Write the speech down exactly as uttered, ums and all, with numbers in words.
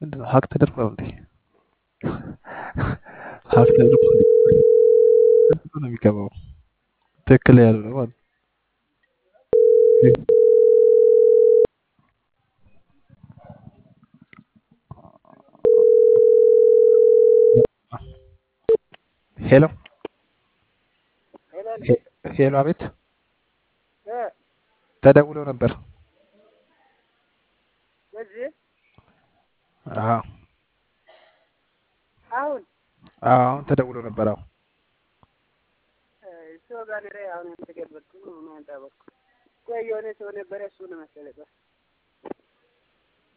ምንድነው ሀክ ተደርጎ ነው እንዴ? ሀክ ተደርጎ ነው የሚገባው። ትክክል ያልሆነ ማለት ሄሎ ሄሎ፣ አቤት ተደውሎ ነበር። በዚህ አዎ አሁን አዎ፣ አሁን ተደውሎ ነበር። አዎ ሰው ጋር ላይ አሁን ተገበርኩ ነው ማለት አበኩ ቆይ የሆነ ሰው ነበር እሱ ነው መሰለኝ